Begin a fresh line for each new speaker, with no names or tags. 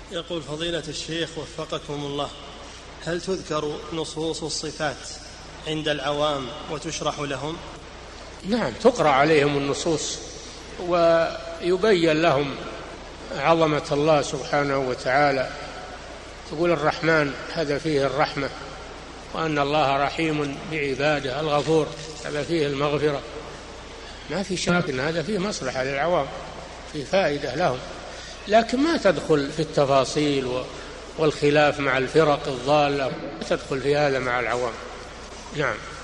يقول فضيلة الشيخ وفقكم الله، هل تذكر نصوص الصفات عند العوام وتشرح لهم؟
نعم، تقرأ عليهم النصوص ويبين لهم عظمة الله سبحانه وتعالى. تقول الرحمن هذا فيه الرحمة، وأن الله رحيم بعباده، الغفور هذا فيه المغفرة. ما في شك أن هذا فيه مصلحة للعوام، فيه فائدة لهم، لكن ما تدخل في التفاصيل والخلاف مع الفرق الضالة، تدخل في هذا مع العوام. نعم.